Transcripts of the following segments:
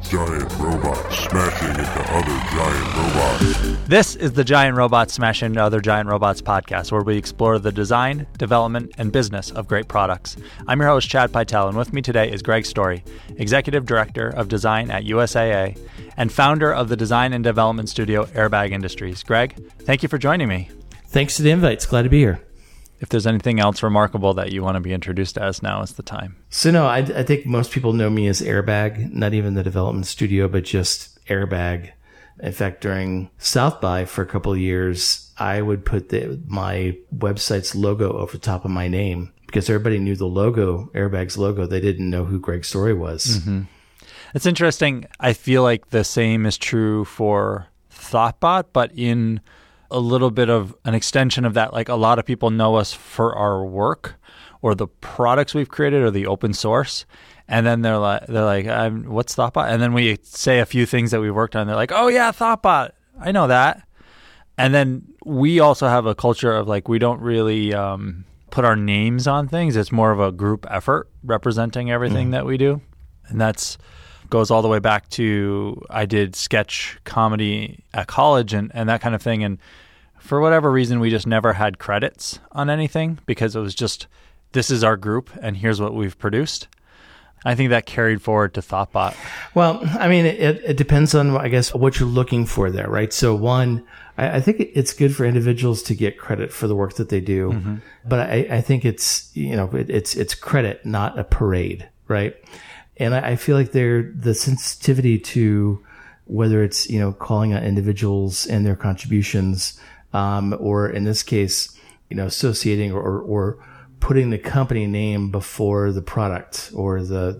giant robots smashing into other giant robots. This is the Giant Robots Smash Into Other Giant Robots podcast, where we explore the design, development, and business of great products. I'm your host, Chad Pytel, and with me today is Greg Story, Executive Director of Design at USAA and founder of the design and development studio Airbag Industries. Greg, thank you for joining me. Thanks for the invite. It's glad to be here. If there's anything else remarkable that you want to be introduced as, now is the time. So no, I think most people know me as Airbag, not even the development studio, but just Airbag. In fact, during South by for a couple of years, I would put my website's logo over the top of my name because everybody knew the logo, Airbag's logo. They didn't know who Greg Story was. Mm-hmm. It's interesting. I feel like the same is true for Thoughtbot, but in a little bit of an extension of that, like a lot of people know us for our work or the products we've created or the open source. And then they're like, what's Thoughtbot? And then we say a few things that we worked on. They're like, oh yeah, Thoughtbot. I know that. And then we also have a culture of like, we don't really put our names on things. It's more of a group effort representing everything that we do. And that's goes all the way back to I did sketch comedy at college and that kind of thing. And for whatever reason, we just never had credits on anything because it was just, this is our group and here's what we've produced. I think that carried forward to Thoughtbot. Well, I mean, it depends on, I guess, what you're looking for there, right? So one, I think it's good for individuals to get credit for the work that they do. Mm-hmm. But I think it's, it's credit, not a parade, right? And I feel like the sensitivity to whether it's, calling out individuals and their contributions, or in this case, associating or putting the company name before the product or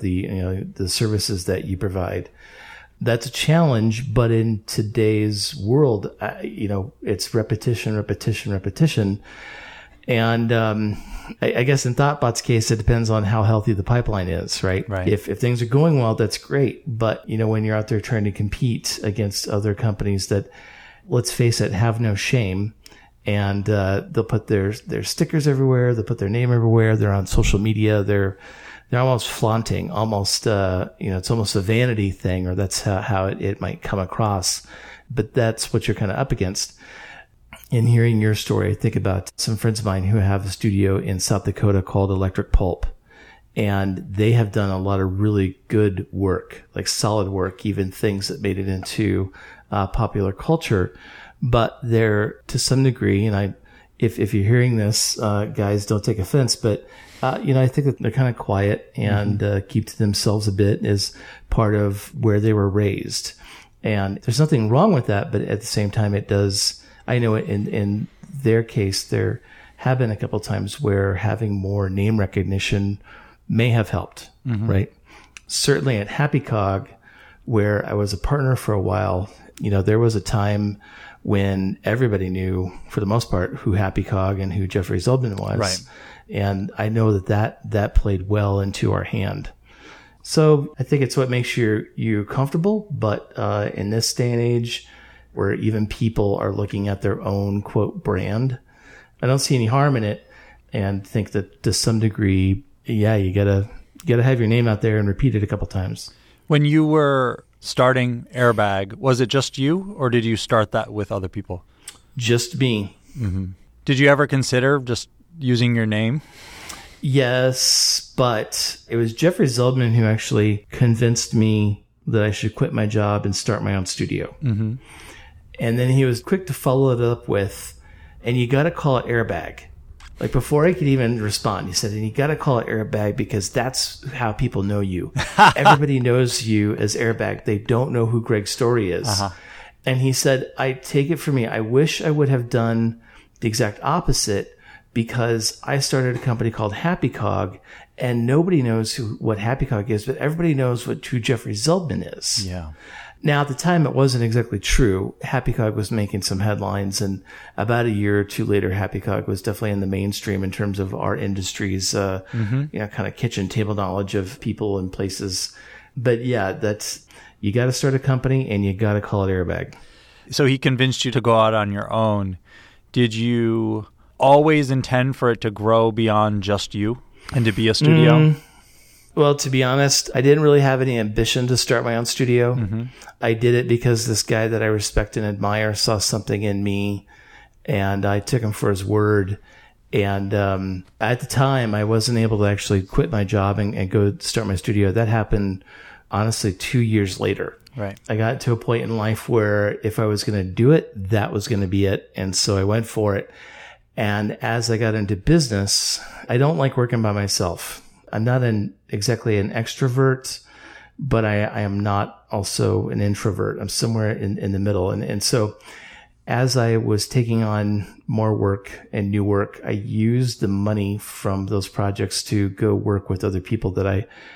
the services that you provide. That's a challenge, but in today's world, it's repetition. And I guess in Thoughtbot's case, it depends on how healthy the pipeline is, right? If things are going well, that's great. But, when you're out there trying to compete against other companies that, let's face it, have no shame, and they'll put their stickers everywhere, they'll put their name everywhere, they're on social media, they're almost flaunting, it's almost a vanity thing, or that's how it might come across. But that's what you're kind of up against. In hearing your story, I think about some friends of mine who have a studio in South Dakota called Electric Pulp. And they have done a lot of really good work, like solid work, even things that made it into popular culture. But they're, to some degree, and if you're hearing this, guys, don't take offense, but I think that they're kind of quiet and keep to themselves a bit as part of where they were raised. And there's nothing wrong with that, but at the same time, it does. I know in their case, there have been a couple of times where having more name recognition may have helped, right? Certainly at Happy Cog, where I was a partner for a while, there was a time when everybody knew, for the most part, who Happy Cog and who Jeffrey Zeldman was. Right. And I know that played well into our hand. So I think it's what makes you comfortable. But in this day and age, where even people are looking at their own, quote, brand, I don't see any harm in it, and think that to some degree, yeah, you gotta have your name out there and repeat it a couple times. When you were starting Airbag, was it just you, or did you start that with other people? Just me. Mm-hmm. Did you ever consider just using your name? Yes, but it was Jeffrey Zeldman who actually convinced me that I should quit my job and start my own studio. Mm-hmm. And then he was quick to follow it up with, and you got to call it Airbag. Like before I could even respond, he said, and you got to call it Airbag because that's how people know you. Everybody knows you as Airbag. They don't know who Greg Story is. And he said, I take it from me. I wish I would have done the exact opposite because I started a company called Happy Cog and nobody knows what Happy Cog is, but everybody knows who Jeffrey Zeldman is. Yeah. Now, at the time, it wasn't exactly true. Happy Cog was making some headlines, and about a year or two later, Happy Cog was definitely in the mainstream in terms of our industry's, kind of kitchen table knowledge of people and places. But yeah, you got to start a company and you got to call it Airbag. So he convinced you to go out on your own. Did you always intend for it to grow beyond just you and to be a studio? Well, to be honest, I didn't really have any ambition to start my own studio. Mm-hmm. I did it because this guy that I respect and admire saw something in me, and I took him for his word. And at the time, I wasn't able to actually quit my job and go start my studio. That happened, honestly, 2 years later. Right. I got to a point in life where if I was going to do it, that was going to be it. And so I went for it. And as I got into business, I don't like working by myself. I'm not exactly an extrovert, but I am not also an introvert. I'm somewhere in the middle. And so as I was taking on more work and new work, I used the money from those projects to go work with other people that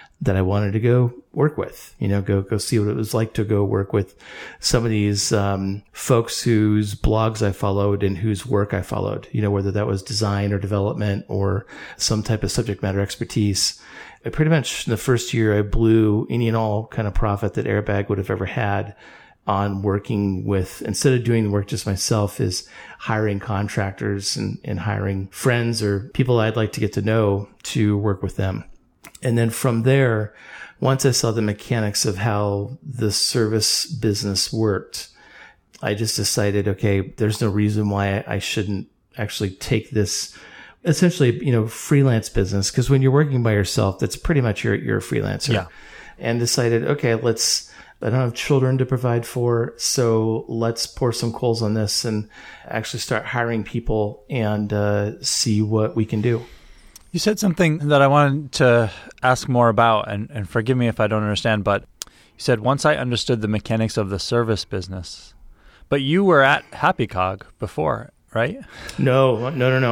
I wanted to go work with, go see what it was like to go work with some of these folks whose blogs I followed and whose work I followed, whether that was design or development or some type of subject matter expertise. Pretty much in the first year, I blew any and all kind of profit that Airbag would have ever had on working with, instead of doing the work just myself, is hiring contractors and hiring friends or people I'd like to get to know to work with them. And then from there, once I saw the mechanics of how the service business worked, I just decided, okay, there's no reason why I shouldn't actually take this essentially, freelance business. Because when you're working by yourself, that's pretty much you're a freelancer. Yeah. And decided, okay, I don't have children to provide for, so let's pour some coals on this and actually start hiring people and see what we can do. You said something that I wanted to ask more about, and forgive me if I don't understand, but you said, once I understood the mechanics of the service business. But you were at HappyCog before, right? No.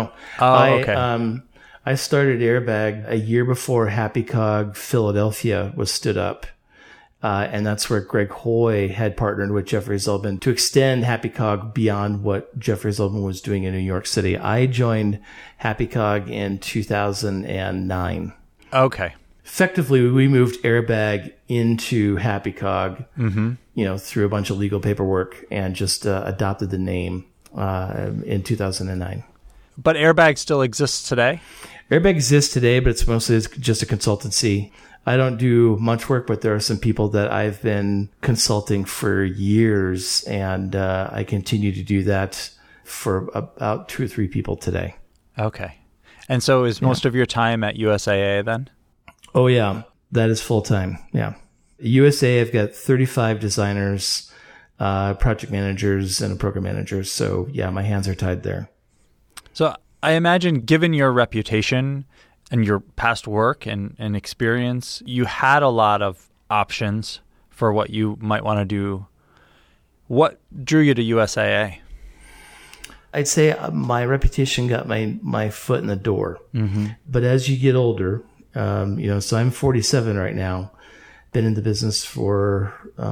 Oh, okay. I started Airbag a year before HappyCog Philadelphia was stood up. And that's where Greg Hoy had partnered with Jeffrey Zeldman to extend HappyCog beyond what Jeffrey Zeldman was doing in New York City. I joined HappyCog in 2009. Okay. Effectively, we moved Airbag into HappyCog, through a bunch of legal paperwork and just adopted the name in 2009. But Airbag still exists today? Airbag exists today, but it's mostly just a consultancy. I don't do much work, but there are some people that I've been consulting for years, and I continue to do that for about 2 or 3 people today. Okay. And so is most of your time at USAA then? Oh, yeah. That is full time. Yeah. USA, I've got 35 designers, project managers, and a program manager. So, yeah, my hands are tied there. So I imagine, given your reputation and your past work and experience, you had a lot of options for what you might want to do. What drew you to USAA? I'd say my reputation got my foot in the door. Mm-hmm. But as you get older, so I'm 47 right now, been in the business for,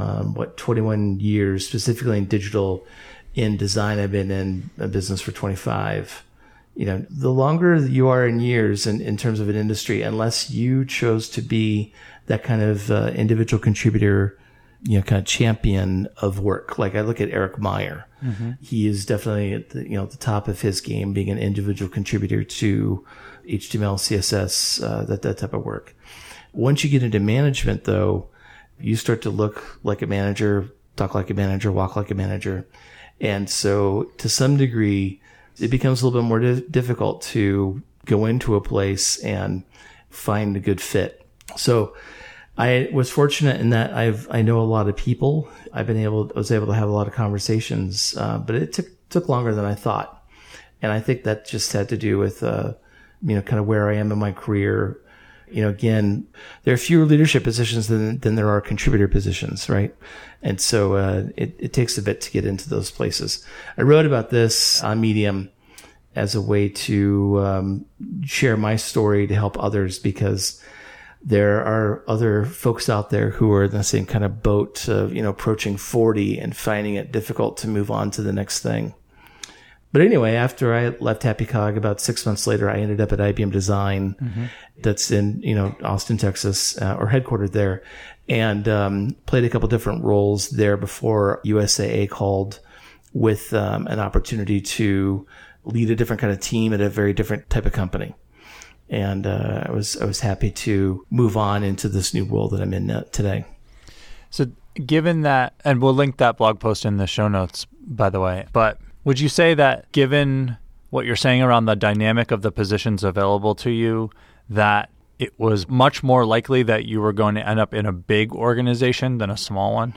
21 years, specifically in digital. In design, I've been in a business for 25. The longer you are in years in terms of an industry, unless you chose to be that kind of individual contributor, kind of champion of work. Like I look at Eric Meyer. Mm-hmm. He is definitely at the top of his game, being an individual contributor to HTML, CSS, that type of work. Once you get into management, though, you start to look like a manager, talk like a manager, walk like a manager. And so to some degree, it becomes a little bit more difficult to go into a place and find a good fit. So I was fortunate in that I know a lot of people. I was able to have a lot of conversations, but it took longer than I thought. And I think that just had to do with, kind of where I am in my career. Again, there are fewer leadership positions than there are contributor positions, right? And so it takes a bit to get into those places. I wrote about this on Medium as a way to share my story to help others, because there are other folks out there who are in the same kind of boat of, approaching 40 and finding it difficult to move on to the next thing. But anyway, after I left HappyCog, about 6 months later, I ended up at IBM Design. Mm-hmm. That's in, Austin, Texas, or headquartered there, and played a couple different roles there before USAA called with an opportunity to lead a different kind of team at a very different type of company. And I was happy to move on into this new role that I'm in today. So given that, and we'll link that blog post in the show notes, by the way, but would you say that given what you're saying around the dynamic of the positions available to you, that it was much more likely that you were going to end up in a big organization than a small one?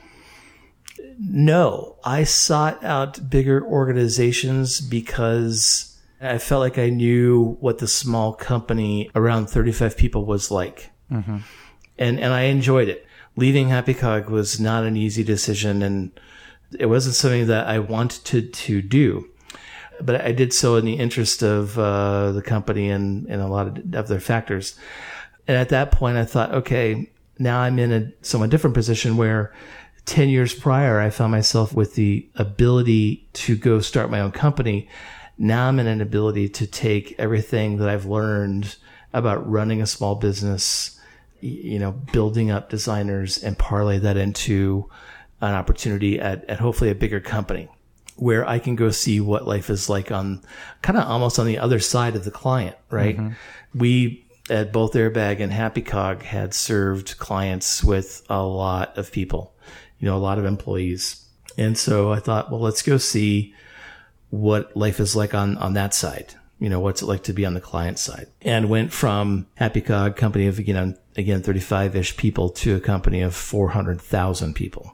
No, I sought out bigger organizations because I felt like I knew what the small company around 35 people was like. Mm-hmm. And I enjoyed it. Leaving HappyCog was not an easy decision, and it wasn't something that I wanted to do. But I did so in the interest of the company and a lot of their factors. And at that point, I thought, okay, now I'm in a somewhat different position where 10 years prior, I found myself with the ability to go start my own company. Now I'm in an ability to take everything that I've learned about running a small business, building up designers, and parlay that into an opportunity at hopefully a bigger company where I can go see what life is like on kind of almost on the other side of the client, right? Mm-hmm. We at both Airbag and HappyCog had served clients with a lot of people, a lot of employees. And so I thought, well, let's go see what life is like on that side. What's it like to be on the client side? And went from HappyCog, company of, again, 35-ish people, to a company of 400,000 people.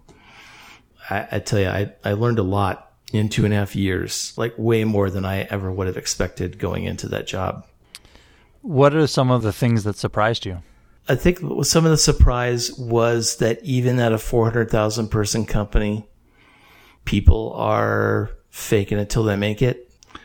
I tell you, I learned a lot in 2.5 years, like way more than I ever would have expected going into that job. What are some of the things that surprised you? I think some of the surprise was that even at a 400,000 person company, people are faking it till they make it.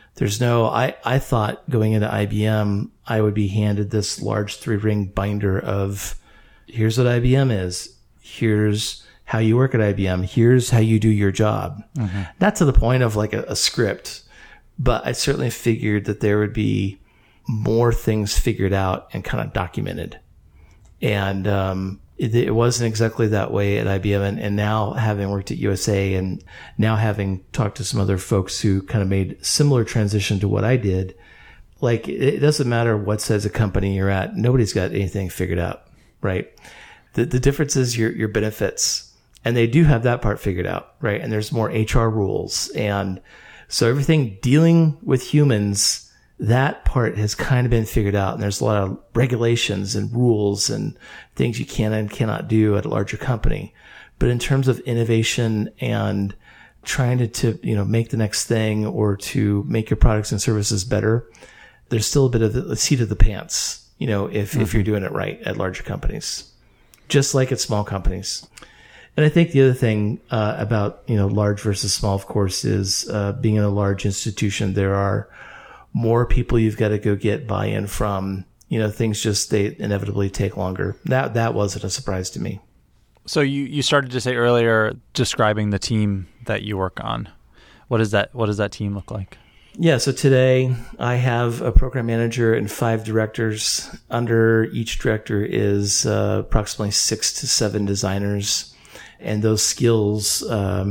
I thought going into IBM, I would be handed this large 3-ring binder of, here's what IBM is. Here's how you work at IBM. Here's how you do your job. Mm-hmm. Not to the point of like a script, but I certainly figured that there would be more things figured out and kind of documented. And it wasn't exactly that way at IBM. And now, having worked at USA and now having talked to some other folks who kind of made similar transition to what I did, like, it doesn't matter what size of company you're at. Nobody's got anything figured out, right? The difference is your benefits. And they do have that part figured out, right? And there's more HR rules. And so everything dealing with humans, that part has kind of been figured out. And there's a lot of regulations and rules and things you can and cannot do at a larger company. But in terms of innovation and trying to make the next thing or to make your products and services better, there's still a bit of the seat of the pants, if you're doing it right at larger companies, just like at small companies. And I think the other thing about large versus small, of course, is being in a large institution, there are more people you've got to go get buy-in from. Things they inevitably take longer. That wasn't a surprise to me. So you started to say earlier, describing the team that you work on. What does that team look like? Yeah, so today I have a program manager and 5 directors. Under each director is approximately 6 to 7 designers. And those skills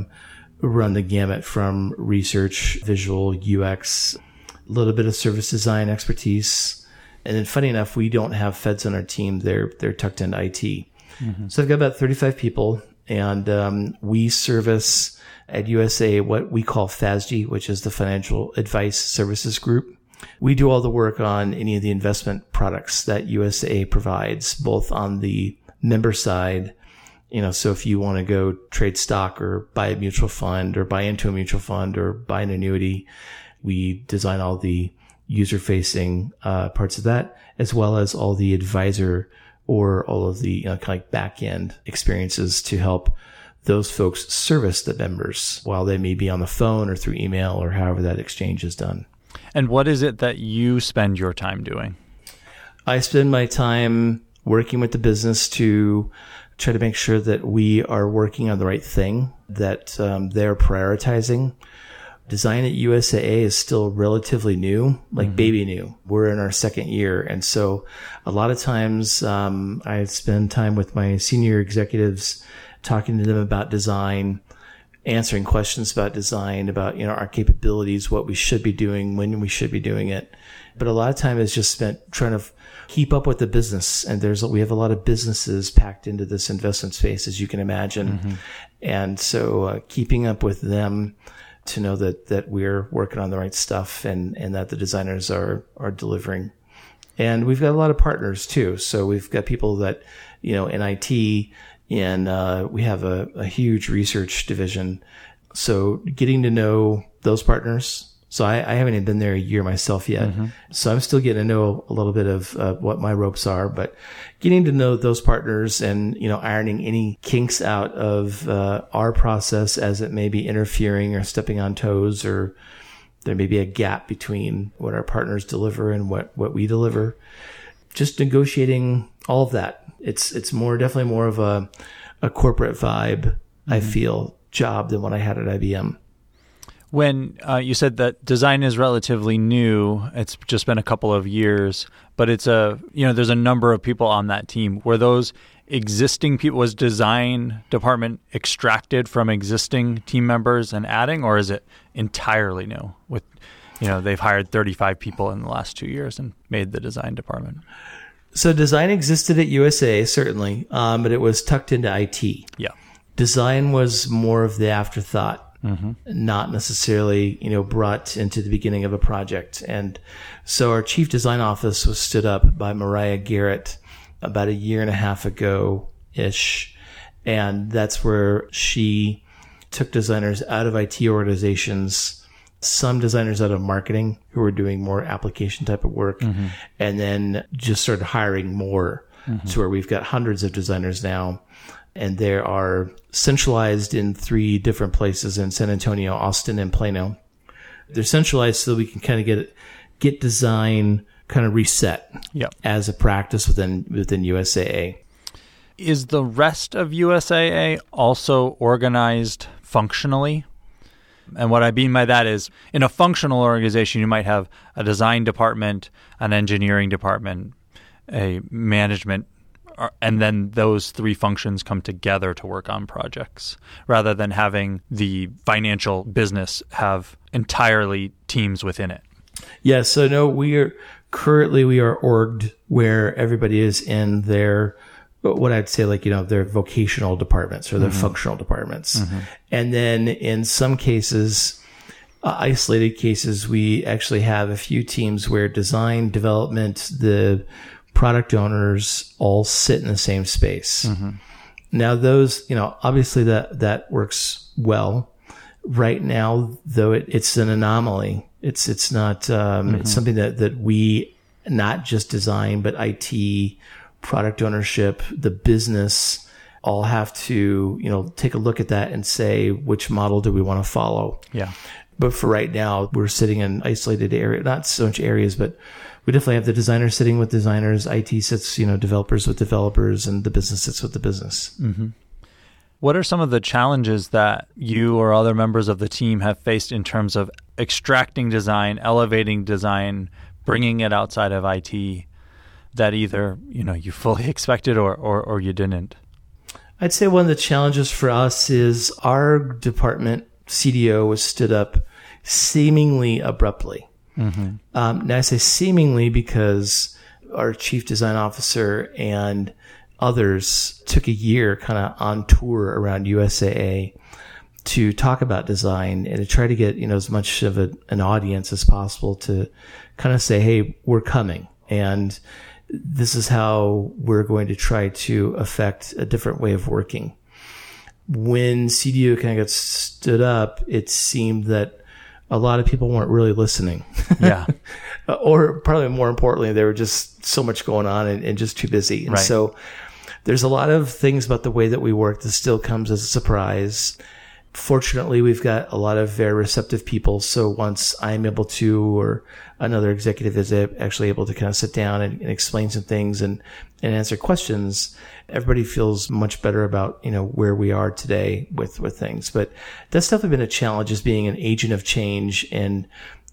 run the gamut from research, visual, UX, a little bit of service design expertise. And then funny enough, we don't have feds on our team. They're tucked into IT. Mm-hmm. So I've got about 35 people, and we service at USA what we call FASG, which is the Financial Advice Services Group. We do all the work on any of the investment products that USA provides, both on the member side. So if you want to go trade stock or buy a mutual fund or buy into a mutual fund or buy an annuity, we design all the user-facing parts of that, as well as all the advisor or all of the kind of like back-end experiences to help those folks service the members while they may be on the phone or through email or however that exchange is done. And what is it that you spend your time doing? I spend my time working with the business to try to make sure that we are working on the right thing, that they're prioritizing. Design at USAA is still relatively new, like baby new. We're in our 2nd year. And so a lot of times I spend time with my senior executives talking to them about design, answering questions about design, about, our capabilities, what we should be doing, when we should be doing it. But a lot of time is just spent trying to keep up with the business. And we have a lot of businesses packed into this investment space, as you can imagine. And so keeping up with them to know that we're working on the right stuff and that the designers are delivering. And we've got a lot of partners too. So we've got people that, in IT, and we have a huge research division. So getting to know those partners. So I haven't even been there a year myself yet. So I'm still getting to know a little bit of what my ropes are, but getting to know those partners and, ironing any kinks out of our process as it may be interfering or stepping on toes, or there may be a gap between what our partners deliver and what we deliver. Just negotiating all of that. It's definitely more of a corporate vibe, I feel, job than what I had at IBM. When you said that design is relatively new, it's just been a couple of years, but there's a number of people on that team. Were those existing people, was design department extracted from existing team members and adding, or is it entirely new with, they've hired 35 people in the last 2 years and made the design department? So design existed at USA, certainly, but it was tucked into IT. Yeah. Design was more of the afterthought. Not necessarily, brought into the beginning of a project. And so our chief design office was stood up by Mariah Garrett about a year and a half ago-ish. And that's where she took designers out of IT organizations, some designers out of marketing who were doing more application type of work, and then just started hiring more to where we've got hundreds of designers now. And they are centralized in 3 different places in San Antonio, Austin, and Plano. They're centralized so we can kind of get design kind of reset as a practice within USAA. Is the rest of USAA also organized functionally? And what I mean by that is, in a functional organization, you might have a design department, an engineering department, a management, and then those 3 functions come together to work on projects, rather than having the financial business have entirely teams within it. Yeah, so no, we are orged where everybody is in their, what I'd say, their vocational departments or their functional departments. And then in some cases, isolated cases, we actually have a few teams where design, development, the product owners all sit in the same space. Now those, obviously that works well. Right now, though, it's an anomaly. It's not, it's something that we, not just design, but IT, product ownership, the business, all have to, take a look at that and say, which model do we want to follow? Yeah. But for right now, we're sitting in isolated area, not so much areas, but we definitely have the designers sitting with designers, IT sits, developers with developers, and the business sits with the business. What are some of the challenges that you or other members of the team have faced in terms of extracting design, elevating design, bringing it outside of IT that either, you fully expected or you didn't? I'd say one of the challenges for us is our department CDO was stood up seemingly abruptly. Now I say seemingly because our chief design officer and others took a year kind of on tour around USAA to talk about design and to try to get, as much of an audience as possible to kind of say, hey, we're coming. And this is how we're going to try to affect a different way of working. When CDO kind of got stood up, it seemed that a lot of people weren't really listening. Yeah. Or probably more importantly, there were just so much going on and just too busy. And so there's a lot of things about the way that we work that still comes as a surprise. Fortunately, we've got a lot of very receptive people. So once I'm able to, or another executive is actually able to kind of sit down and explain some things and answer questions, everybody feels much better about, where we are today with things. But that's definitely been a challenge, is being an agent of change and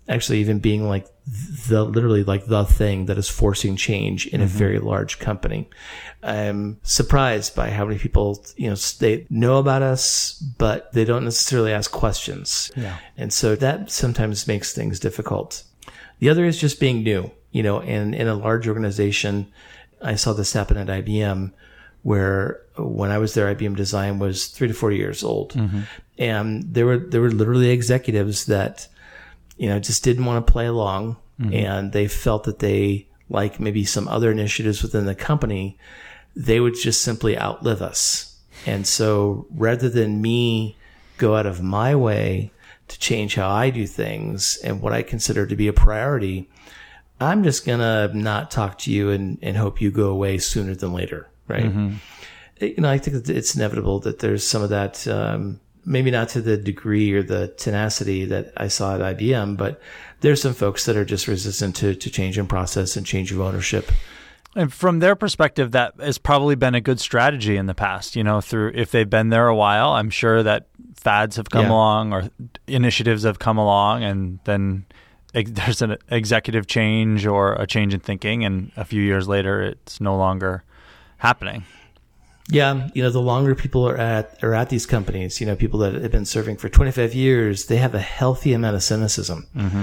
actually even being like literally like the thing that is forcing change in a very large company. I'm surprised by how many people, they know about us, but they don't necessarily ask questions. Yeah. And so that sometimes makes things difficult. The other is just being new, and in a large organization, I saw this happen at IBM, where when I was there, IBM Design was 3 to 4 years old. And there were literally executives that, just didn't want to play along. And they felt that they, like maybe some other initiatives within the company, they would just simply outlive us. And so rather than me go out of my way to change how I do things and what I consider to be a priority, I'm just going to not talk to you and hope you go away sooner than later. Right. I think that it's inevitable that there's some of that, maybe not to the degree or the tenacity that I saw at IBM, but there's some folks that are just resistant to change in process and change of ownership. And from their perspective, that has probably been a good strategy in the past, through if they've been there a while. I'm sure that fads have come along or initiatives have come along, and then there's an executive change or a change in thinking, and a few years later, it's no longer happening. Yeah, the longer people are at these companies, people that have been serving for 25 years, they have a healthy amount of cynicism.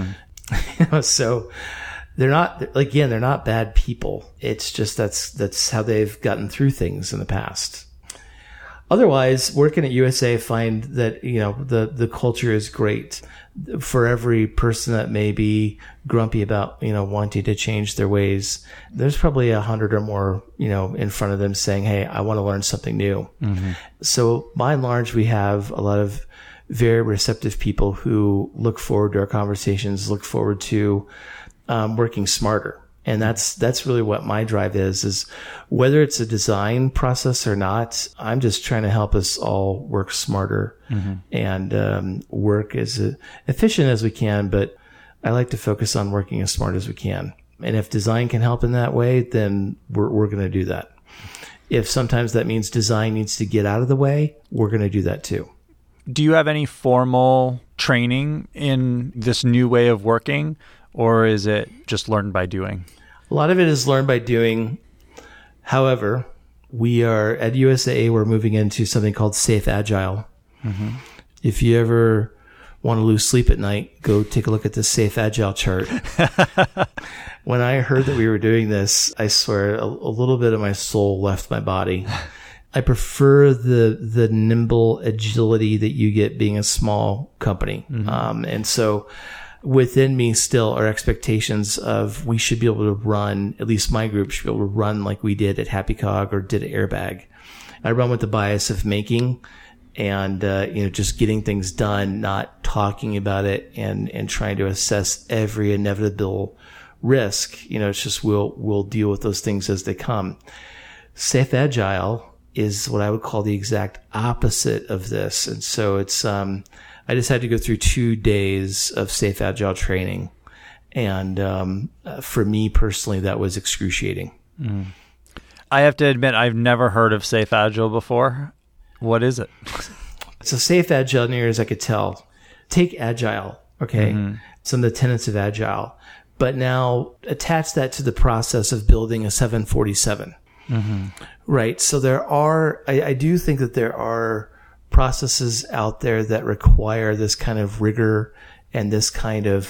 So they're not bad people. It's just that's how they've gotten through things in the past. Otherwise, working at USA, I find that, the culture is great. For every person that may be grumpy about, wanting to change their ways, there's probably 100 or more, in front of them saying, hey, I want to learn something new. So by and large, we have a lot of very receptive people who look forward to our conversations, look forward to working smarter. And that's really what my drive is whether it's a design process or not, I'm just trying to help us all work smarter and work as efficient as we can. But I like to focus on working as smart as we can. And if design can help in that way, then we're going to do that. If sometimes that means design needs to get out of the way, we're going to do that too. Do you have any formal training in this new way of working, or is it just learned by doing? A lot of it is learned by doing. However, we are at USAA, we're moving into something called Safe Agile. If you ever want to lose sleep at night, go take a look at the Safe Agile chart. When I heard that we were doing this, I swear a little bit of my soul left my body. I prefer the nimble agility that you get being a small company. And so within me still are expectations of we should be able to run, at least my group should be able to run like we did at HappyCog or did at Airbag. I run with the bias of making and, just getting things done, not talking about it and trying to assess every inevitable risk. It's just we'll deal with those things as they come. Safe Agile is what I would call the exact opposite of this. And so it's, I just had to go through 2 days of Safe Agile training. And for me personally, that was excruciating. I have to admit, I've never heard of Safe Agile before. What is it? So Safe Agile, near as I could tell, take Agile, okay? Some of the tenets of Agile, but now attach that to the process of building a 747, right? So there are, I do think that there are processes out there that require this kind of rigor and this kind of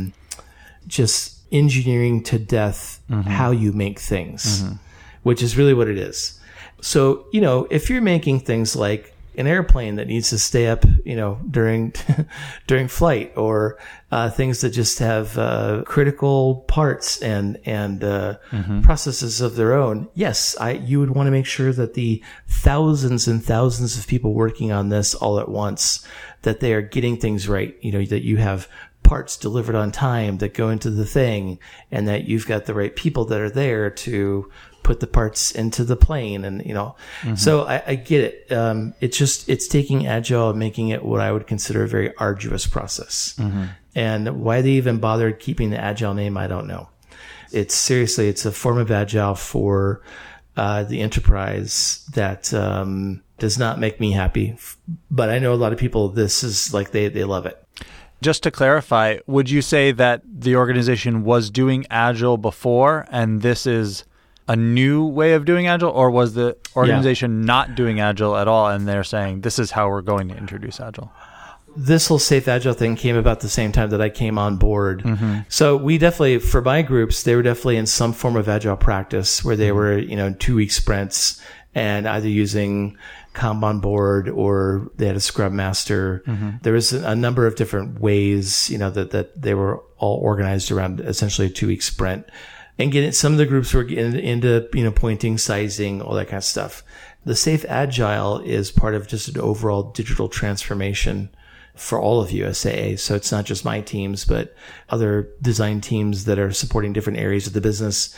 just engineering to death how you make things, which is really what it is. So, if you're making things like an airplane that needs to stay up, during flight, or things that just have critical parts and processes of their own. Yes, you would want to make sure that the thousands and thousands of people working on this all at once, that they are getting things right. That you have parts delivered on time that go into the thing, and that you've got the right people that are there to put the parts into the plane. And, so I get it. It's taking Agile and making it what I would consider a very arduous process. And why they even bothered keeping the Agile name, I don't know. It's a form of Agile for the enterprise that does not make me happy. But I know a lot of people, this is like, they love it. Just to clarify, would you say that the organization was doing Agile before and this is a new way of doing Agile, or was the organization not doing Agile at all and they're saying this is how we're going to introduce Agile? This whole Safe Agile thing came about the same time that I came on board. Mm-hmm. So we definitely, for my groups, they were definitely in some form of Agile practice where they were, 2-week sprints and either using Kanban board or they had a Scrum Master. Mm-hmm. There was a number of different ways, that they were all organized around essentially a 2-week sprint. And some of the groups were getting into, pointing, sizing, all that kind of stuff. The Safe Agile is part of just an overall digital transformation for all of USAA. So it's not just my teams, but other design teams that are supporting different areas of the business,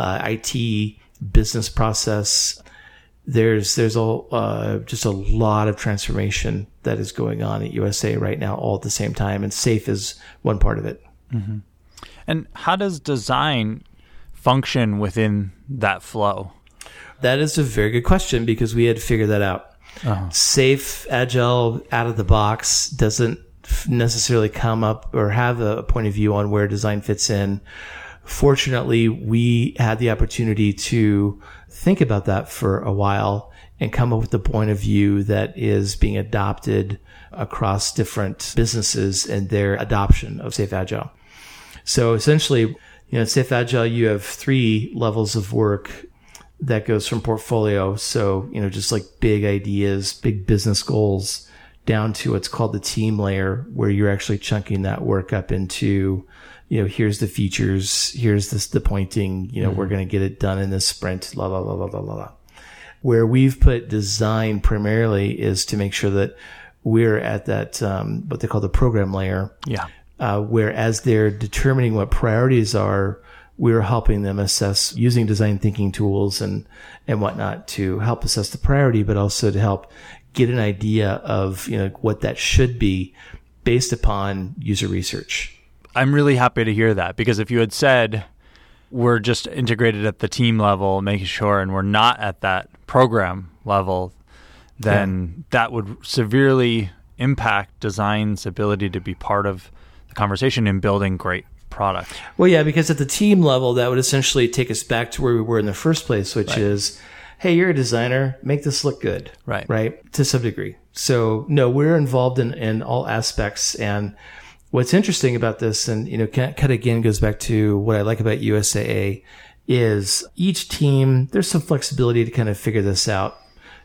IT, business process. There's just a lot of transformation that is going on at USA right now, all at the same time, and Safe is one part of it. Mm-hmm. And how does design function within that flow? That is a very good question because we had to figure that out. Uh-huh. Safe Agile out of the box doesn't necessarily come up or have a point of view on where design fits in. Fortunately, we had the opportunity to think about that for a while and come up with the point of view that is being adopted across different businesses and their adoption of Safe Agile. So essentially, in Safe Agile, you have 3 levels of work that goes from portfolio. So, just like big ideas, big business goals, down to what's called the team layer, where you're actually chunking that work up into, here's the features, here's the pointing, we're going to get it done in this sprint, la, la, la, la, la, la. Where we've put design primarily is to make sure that we're at that, what they call the program layer. Yeah. Where as they're determining what priorities are, we're helping them assess using design thinking tools and whatnot to help assess the priority, but also to help get an idea of, what that should be based upon user research. I'm really happy to hear that, because if you had said we're just integrated at the team level, making sure, and we're not at that program level, then that would severely impact design's ability to be part of the conversation in building great product. Well, yeah, because at the team level, that would essentially take us back to where we were in the first place, which is, hey, you're a designer, make this look good. Right? To some degree. So, no, we're involved in all aspects. And what's interesting about this, and, kind of again goes back to what I like about USAA, is each team, there's some flexibility to kind of figure this out,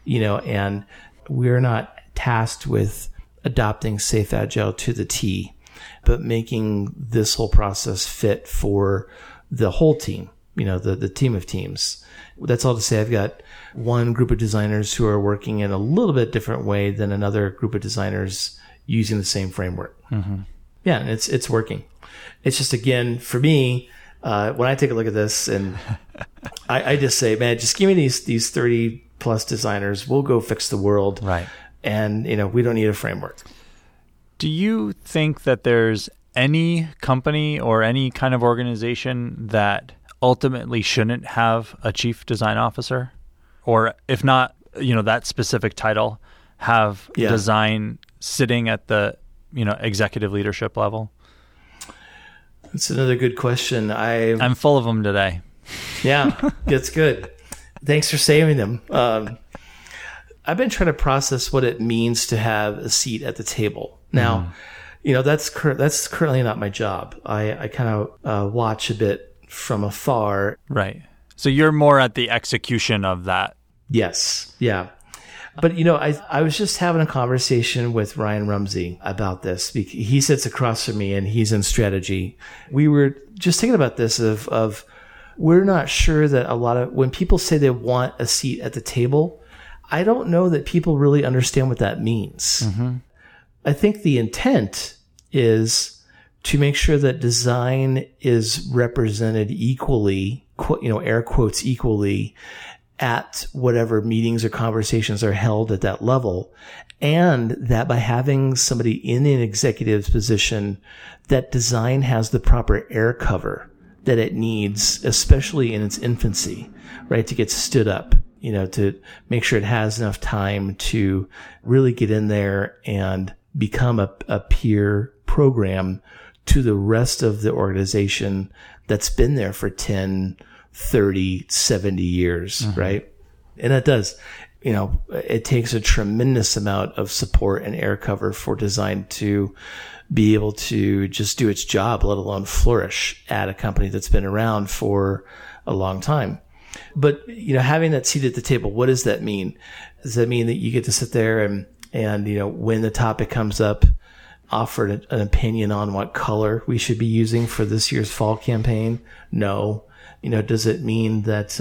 and we're not tasked with adopting Safe Agile to the T, but making this whole process fit for the whole team, the team of teams. That's all to say I've got one group of designers who are working in a little bit different way than another group of designers using the same framework. Mm-hmm. Yeah, and it's working. It's just, again, for me, when I take a look at this, and I just say, man, just give me these 30 plus designers. We'll go fix the world. Right. And, we don't need a framework. Do you think that there's any company or any kind of organization that ultimately shouldn't have a chief design officer? Or if not, that specific title, have design sitting at the, executive leadership level? That's another good question. I'm full of them today. Yeah, that's good. Thanks for saving them. I've been trying to process what it means to have a seat at the table. Now, that's currently not my job. I kind of watch a bit from afar. Right. So you're more at the execution of that. Yes. Yeah. But, I was just having a conversation with Ryan Rumsey about this. He sits across from me and he's in strategy. We were just thinking about this of we're not sure that when people say they want a seat at the table, I don't know that people really understand what that means. Mm-hmm. I think the intent is to make sure that design is represented equally, air quotes equally, at whatever meetings or conversations are held at that level. And that by having somebody in an executive's position, that design has the proper air cover that it needs, especially in its infancy, right? To get stood up, to make sure it has enough time to really get in there and become a peer program to the rest of the organization that's been there for 10, 30, 70 years, right? And it does. It takes a tremendous amount of support and air cover for design to be able to just do its job, let alone flourish at a company that's been around for a long time. But, having that seat at the table, what does that mean? Does that mean that you get to sit there and when the topic comes up, offer an opinion on what color we should be using for this year's fall campaign? No. Does it mean that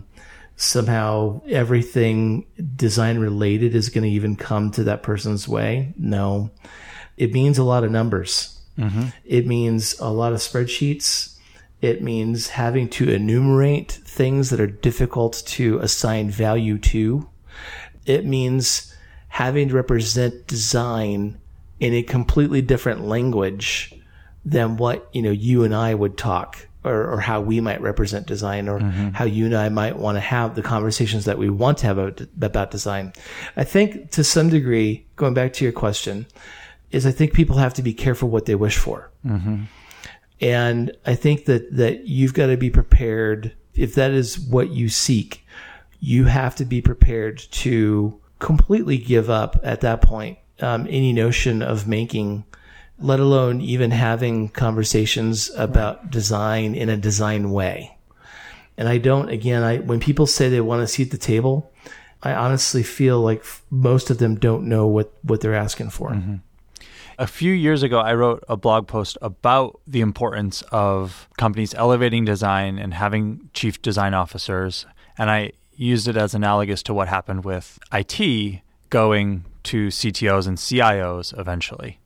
somehow everything design related is going to even come to that person's way? No. It means a lot of numbers. It means a lot of spreadsheets. It means having to enumerate things that are difficult to assign value to. It means having to represent design in a completely different language than what, you and I would talk, or how we might represent design, or how you and I might want to have the conversations that we want to have about design. I think to some degree, going back to your question, is I think people have to be careful what they wish for. And I think that you've got to be prepared. If that is what you seek, you have to be prepared to completely give up at that point any notion of making, let alone even having conversations about design in a design way. And when people say they want a seat at the table, I honestly feel like most of them don't know what they're asking for. A few years ago, I wrote a blog post about the importance of companies elevating design and having chief design officers. And I used it as analogous to what happened with IT going to CTOs and CIOs eventually.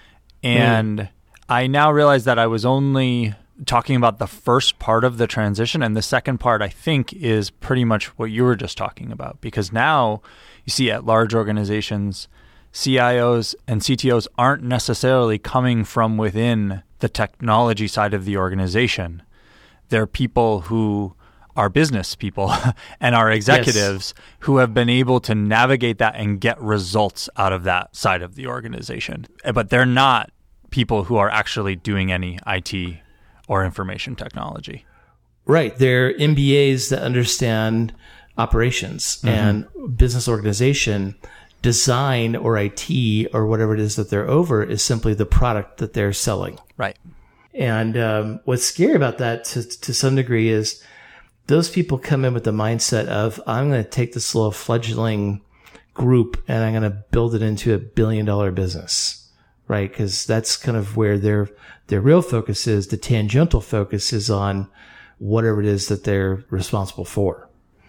And I now realize that I was only talking about the first part of the transition. And the second part, I think, is pretty much what you were just talking about. Because now you see at large organizations, CIOs and CTOs aren't necessarily coming from within the technology side of the organization. They're people who are business people and are executives who have been able to navigate that and get results out of that side of the organization. But they're not people who are actually doing any IT or information technology. Right. They're MBAs that understand operations and business organization. Design or IT or whatever it is that they're over is simply the product that they're selling. Right. And what's scary about that to some degree is those people come in with the mindset of, I'm going to take this little fledgling group and I'm going to build it into $1 billion business, right? Because that's kind of where their real focus is. The tangential focus is on whatever it is that they're responsible for.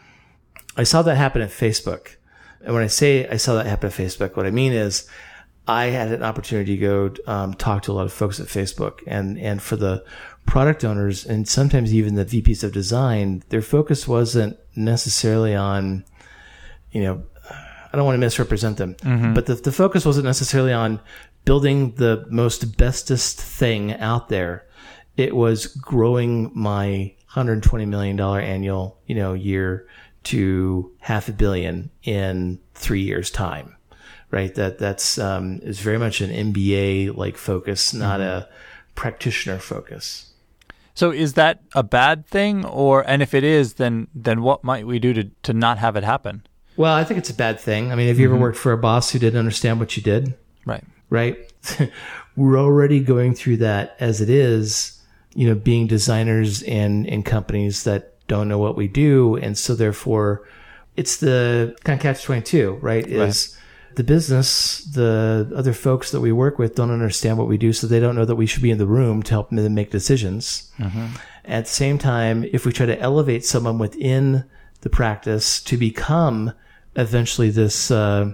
I saw that happen at Facebook. And when I say I saw that happen at Facebook, what I mean is I had an opportunity to go talk to a lot of folks at Facebook, and for the product owners and sometimes even the VPs of design, their focus wasn't necessarily on, I don't want to misrepresent them, but the focus wasn't necessarily on building the most bestest thing out there. It was growing my $120 million annual, year to $500 million in 3 years' time, right? That's is very much an MBA like focus, not a practitioner focus. So is that a bad thing, and if it is, then what might we do to not have it happen? Well, I think it's a bad thing. I mean, have you ever worked for a boss who didn't understand what you did? Right. We're already going through that as it is, being designers in companies that don't know what we do. And so therefore it's the kind of catch-22, right? Is the business, the other folks that we work with don't understand what we do. So they don't know that we should be in the room to help them make decisions. At the same time, if we try to elevate someone within the practice to become eventually this,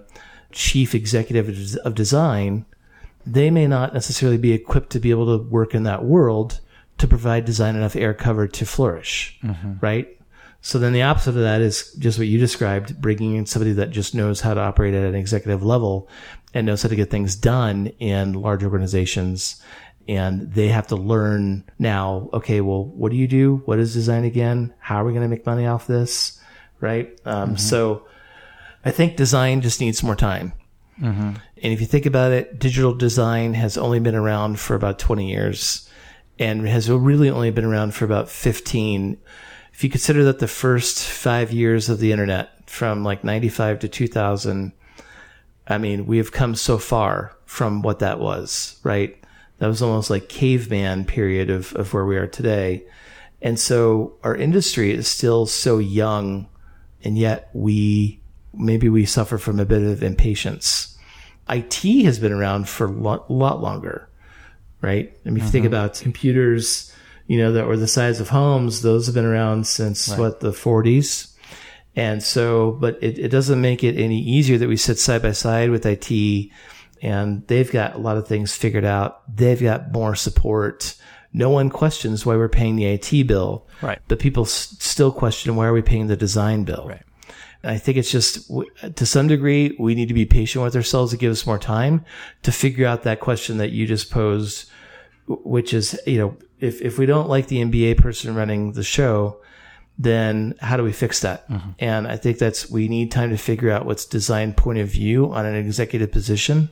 chief executive of design, they may not necessarily be equipped to be able to work in that world to provide design enough air cover to flourish, right? So then the opposite of that is just what you described, bringing in somebody that just knows how to operate at an executive level and knows how to get things done in large organizations. And they have to learn now, okay, well, what do you do? What is design again? How are we going to make money off this? Right? So I think design just needs more time. And if you think about it, digital design has only been around for about 20 years and has really only been around for about 15. If you consider that the first 5 years of the internet, from like 95 to 2000, I mean, we have come so far from what that was, right? That was almost like caveman period of where we are today. And so our industry is still so young, and yet we suffer from a bit of impatience. IT has been around for a lot longer, right? I mean, if you think about computers, that were the size of homes, those have been around since the 40s. And so, but it doesn't make it any easier that we sit side by side with IT, and they've got a lot of things figured out. They've got more support. No one questions why we're paying the IT bill, right? But people still question, why are we paying the design bill? Right. And I think it's just, to some degree, we need to be patient with ourselves to give us more time to figure out that question that you just posed, which is, if we don't like the MBA person running the show, then how do we fix that? And I think we need time to figure out what's design point of view on an executive position.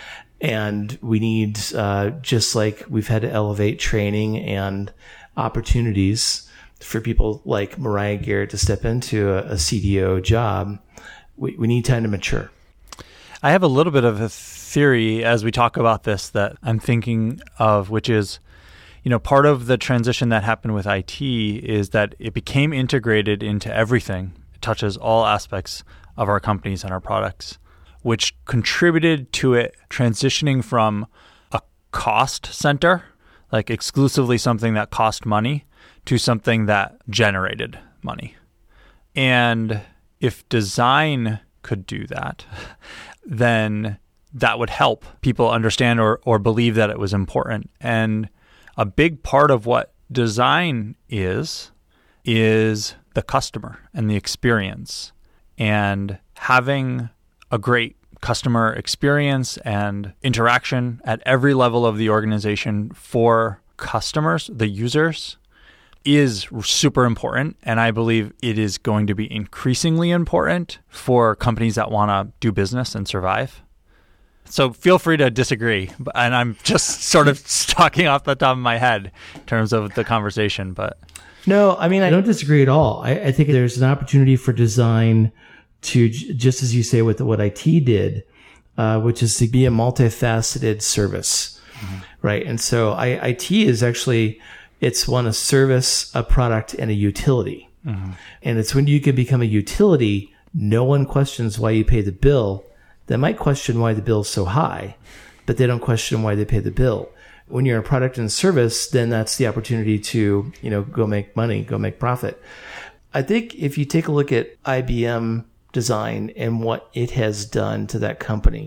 And we need, just like we've had to elevate training and opportunities for people like Mariah Garrett to step into a CDO job, we need time to mature. I have a little bit of a theory as we talk about this that I'm thinking of, which is, part of the transition that happened with IT is that it became integrated into everything. It touches all aspects of our companies and our products, which contributed to it transitioning from a cost center, like exclusively something that cost money, to something that generated money. And if design could do that, then that would help people understand or believe that it was important. And a big part of what design is the customer and the experience. And having a great customer experience and interaction at every level of the organization for customers, the users, is super important. And I believe it is going to be increasingly important for companies that want to do business and survive. So feel free to disagree. And I'm just sort of talking off the top of my head in terms of the conversation. But no, I mean, I don't disagree at all. I think there's an opportunity for design to, just as you say with what IT did, which is to be a multifaceted service, right? And so IT is actually, it's a service, a product, and a utility. And it's when you can become a utility, no one questions why you pay the bill. They might question why the bill's so high, but they don't question why they pay the bill. When you're a product and service, then that's the opportunity to, go make money, go make profit. I think if you take a look at IBM Design and what it has done to that company,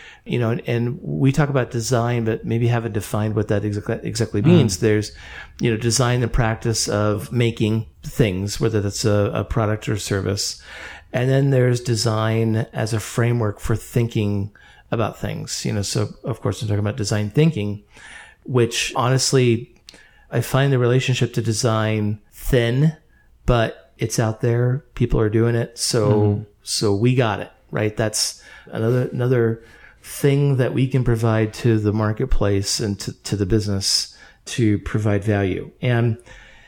and we talk about design, but maybe haven't defined what that exactly means. There's, design, the practice of making things, whether that's a product or service. And then there's design as a framework for thinking about things, so of course I'm talking about design thinking, which honestly, I find the relationship to design thin, but it's out there. People are doing it. So we got it, right? That's another thing that we can provide to the marketplace and to the business to provide value. And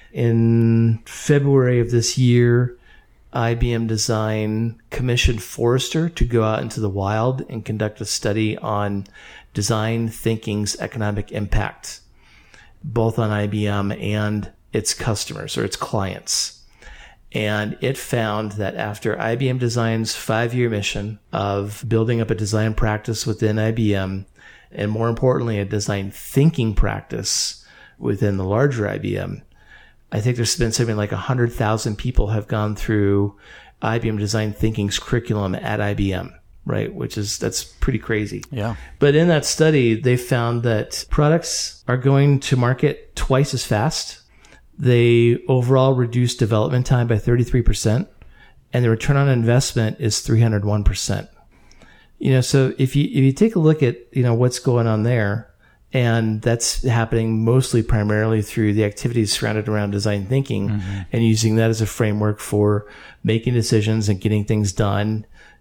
in February of this year, IBM Design commissioned Forrester to go out into the wild and conduct a study on design thinking's economic impact, both on IBM and its customers or its clients. And it found that after IBM Design's 5-year mission of building up a design practice within IBM, and more importantly, a design thinking practice within the larger IBM, I think there's been something like 100,000 people have gone through IBM Design Thinking's curriculum at IBM, right? That's pretty crazy. Yeah. But in that study, they found that products are going to market twice as fast. They overall reduce development time by 33%, and the return on investment is 301%. So if you take a look at, what's going on there, and that's happening mostly primarily through the activities surrounded around design thinking and using that as a framework for making decisions and getting things done,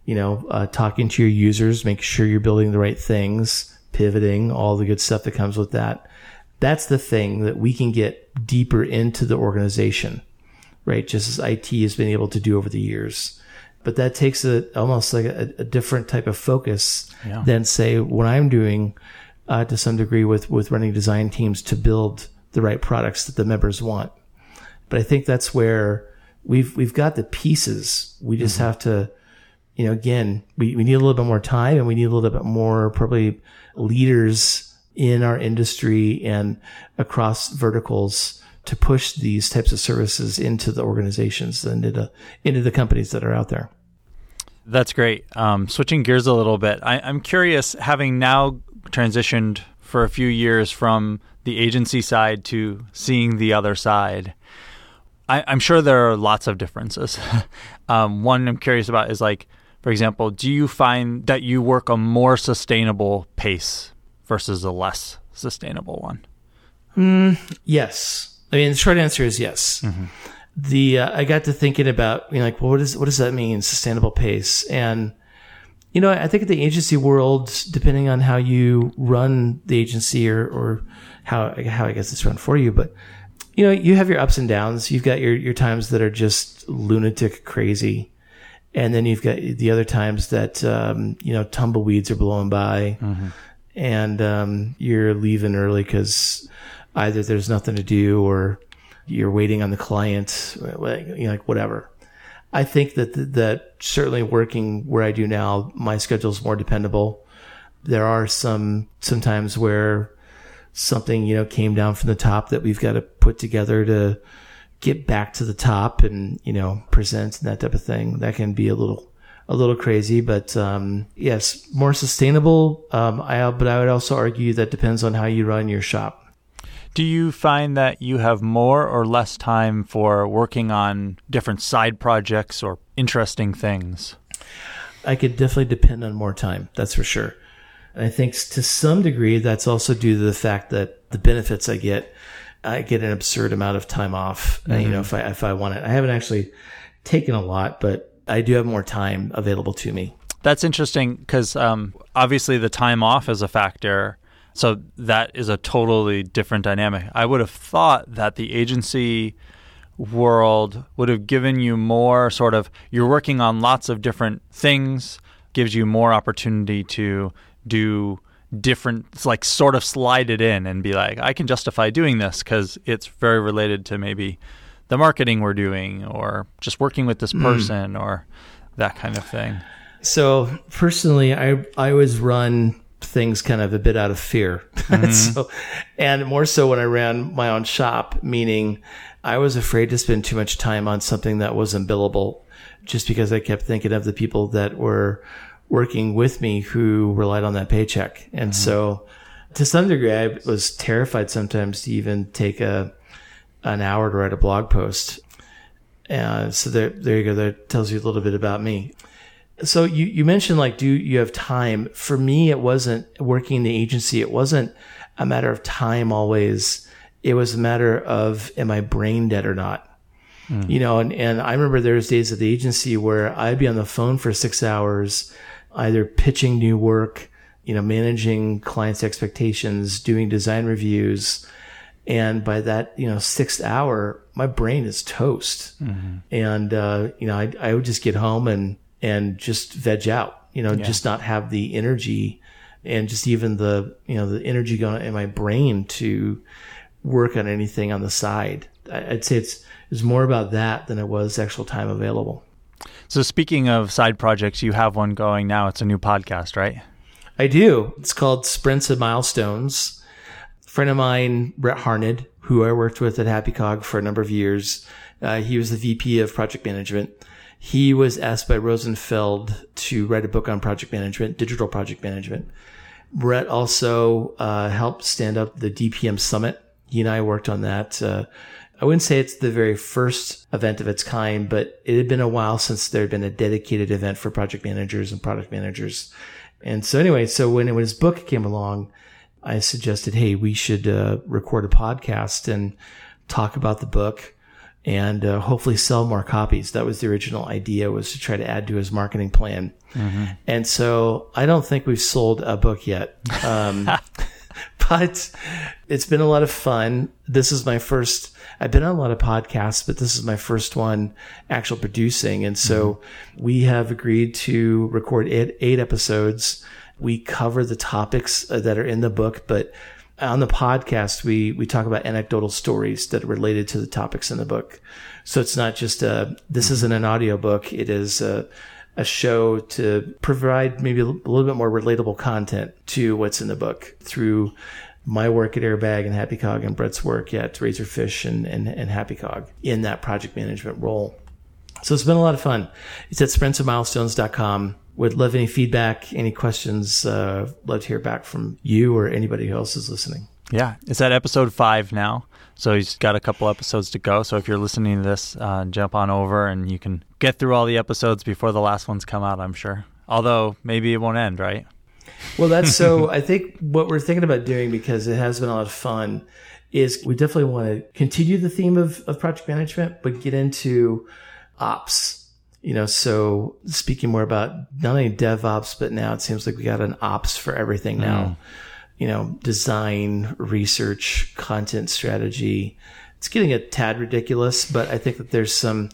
talking to your users, make sure you're building the right things, pivoting, all the good stuff that comes with that. That's the thing that we can get deeper into the organization, right? Just as IT has been able to do over the years. But that takes almost like a different type of focus than, say, what I'm doing to some degree with running design teams to build the right products that the members want. But I think that's where we've got the pieces. We just have to, again, we need a little bit more time, and we need a little bit more probably leaders in our industry and across verticals to push these types of services into the organizations and into the companies that are out there. That's great. Switching gears a little bit, I'm curious, having now transitioned for a few years from the agency side to seeing the other side, I'm sure there are lots of differences. One I'm curious about is, like, for example, do you find that you work a more sustainable pace versus a less sustainable one? Yes. I mean, the short answer is yes. I got to thinking about, well, what does that mean, sustainable pace? And, I think in the agency world, depending on how you run the agency or how I guess it's run for you, but, you have your ups and downs. You've got your times that are just lunatic crazy. And then you've got the other times that, tumbleweeds are blowing by. And you're leaving early because either there's nothing to do or you're waiting on the client, like whatever. I think that certainly working where I do now, my schedule is more dependable. There are sometimes where something, came down from the top that we've got to put together to get back to the top and, present and that type of thing. That can be a little crazy, but yes, more sustainable. But I would also argue that depends on how you run your shop. Do you find that you have more or less time for working on different side projects or interesting things? I could definitely depend on more time. That's for sure. And I think to some degree, that's also due to the fact that the benefits I get an absurd amount of time off. If I want it. I haven't actually taken a lot, but I do have more time available to me. That's interesting because obviously the time off is a factor. So that is a totally different dynamic. I would have thought that the agency world would have given you more sort of, you're working on lots of different things, gives you more opportunity to do different, like sort of slide it in and be like, I can justify doing this because it's very related to maybe the marketing we're doing or just working with this person or that kind of thing. So personally, I always run things kind of a bit out of fear. And more so when I ran my own shop, meaning I was afraid to spend too much time on something that wasn't billable just because I kept thinking of the people that were working with me who relied on that paycheck. And so to some degree, I was terrified sometimes to even take an hour to write a blog post. So there you go. That tells you a little bit about me. So you mentioned, like, do you have time? For me, it wasn't working in the agency. It wasn't a matter of time always. It was a matter of, am I brain dead or not? And I remember there was days at the agency where I'd be on the phone for 6 hours, either pitching new work, managing clients' expectations, doing design reviews. And by that, 6th hour, my brain is toast. And, I would just get home and just veg out, just not have the energy and just even the energy going in my brain to work on anything on the side. I'd say it's more about that than it was actual time available. So speaking of side projects, you have one going now. It's a new podcast, right? I do. It's called Sprints and Milestones. A friend of mine, Brett Harned, who I worked with at HappyCog for a number of years, he was the VP of project management. He was asked by Rosenfeld to write a book on project management, digital project management. Brett also helped stand up the DPM Summit. He and I worked on that. I wouldn't say it's the very first event of its kind, but it had been a while since there had been a dedicated event for project managers and product managers. And so anyway, when his book came along, I suggested, hey, we should record a podcast and talk about the book and hopefully sell more copies. That was the original idea, was to try to add to his marketing plan. And so I don't think we've sold a book yet. But it's been a lot of fun. This is my first, I've been on a lot of podcasts, but this is my first one actual producing. And so we have agreed to record 8 episodes. We cover the topics that are in the book, but on the podcast, we talk about anecdotal stories that are related to the topics in the book. So it's not just this isn't an audiobook. It is a show to provide maybe a little bit more relatable content to what's in the book through my work at Airbag and HappyCog and Brett's work at Razorfish and HappyCog in that project management role. So it's been a lot of fun. It's at sprintsandmilestones.com. Would love any feedback, any questions. Love to hear back from you or anybody else is listening. Yeah, it's at episode 5 now. So he's got a couple episodes to go. So if you're listening to this, jump on over and you can get through all the episodes before the last ones come out, I'm sure. Although maybe it won't end, right? Well, that's so I think what we're thinking about doing, because it has been a lot of fun, is we definitely want to continue the theme of project management, but get into ops. So speaking more about not only DevOps, but now it seems like we got an ops for everything now. Design, research, content strategy. It's getting a tad ridiculous, but I think that there's some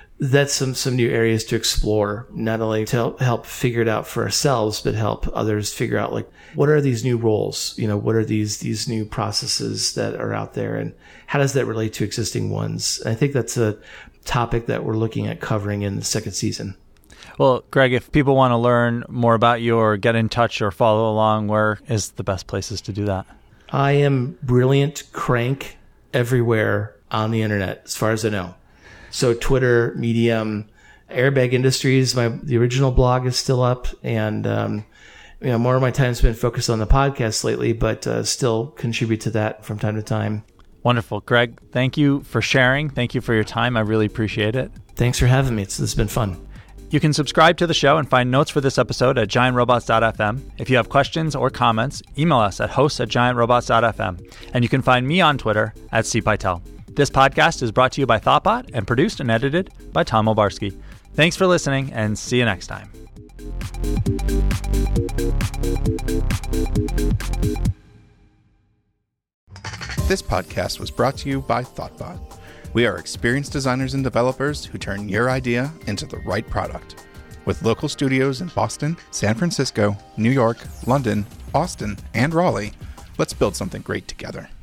new areas to explore, not only to help figure it out for ourselves, but help others figure out, like, what are these new roles? What are these new processes that are out there, and how does that relate to existing ones? And I think that's a topic that we're looking at covering in the second season. Well, Greg, if people want to learn more about you or get in touch or follow along, where is the best places to do that? I am Brilliant Crank everywhere on the internet, as far as I know. So Twitter, Medium, Airbag Industries, the original blog is still up, and more of my time's been focused on the podcast lately, but still contribute to that from time to time. Wonderful. Greg, thank you for sharing. Thank you for your time. I really appreciate it. Thanks for having me. This has been fun. You can subscribe to the show and find notes for this episode at giantrobots.fm. If you have questions or comments, email us at hosts@giantrobots.fm. And you can find me on Twitter at cpytel. This podcast is brought to you by Thoughtbot and produced and edited by Tom Obarski. Thanks for listening, and see you next time. This podcast was brought to you by Thoughtbot. We are experienced designers and developers who turn your idea into the right product. With local studios in Boston, San Francisco, New York, London, Austin, and Raleigh, let's build something great together.